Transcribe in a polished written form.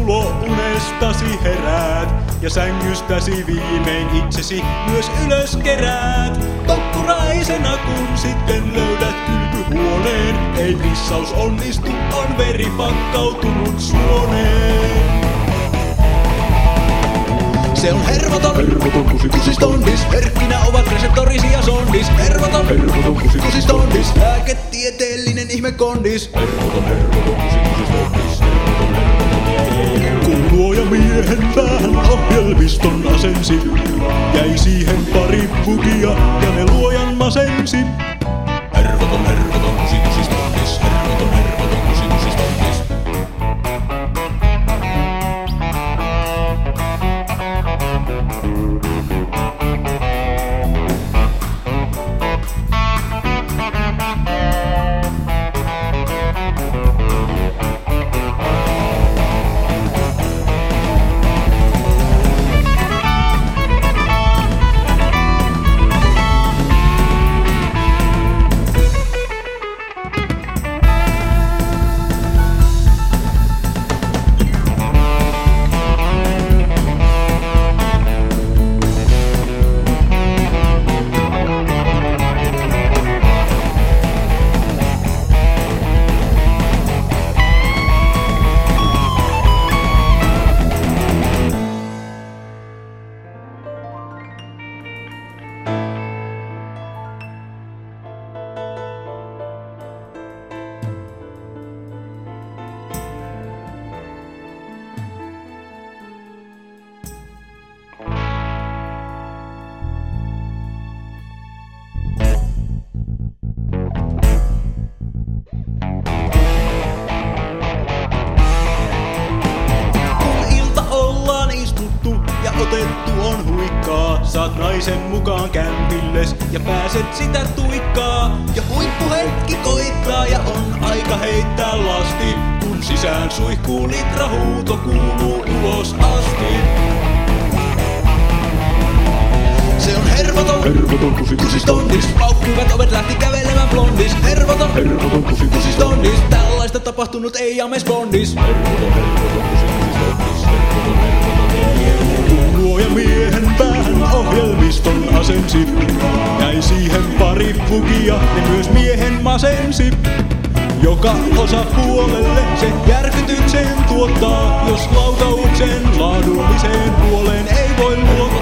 unestasi heräät ja sängystäsi viimein itsesi myös ylös keräät. Tokkuraisena kun sitten löydät kylpyhuoneen, ei pissaus onnistu, on veri pakkautunut suoneen. Se on hervoton kusistondis, herkkinä ovat reseptorisi ja sondis. Hervoton kusistondis, lääketieteellinen ihmekondis. Hervoton kusistondis. Kun luoja miehen päähän ohjelmiston asensi, jäi siihen pari bugia ja ne luojan masensi. Hervoton kusistondis, hervoton kusistondis. Otettu on huikkaa, saat naisen mukaan kämpilles ja pääset sitä tuikkaa. Ja huippuhetki koittaa ja on aika heittää lasti, kun sisään suihkuu litrahuuto kuuluu ulos asti. Se on hervoton kusistondis, paukkuvat ovet lähti kävelemään blondis. Hervoton kusistondis, tällaista tapahtunut ei James Bondis. Luoja miehen päähän ohjelmiston asensi, jäi siihen pari bugia, ne myös miehen masensi. Joka osapuolelle se järkytyksen tuottaa, jos lautauksen laadulliseen puoleen ei voi luottaa.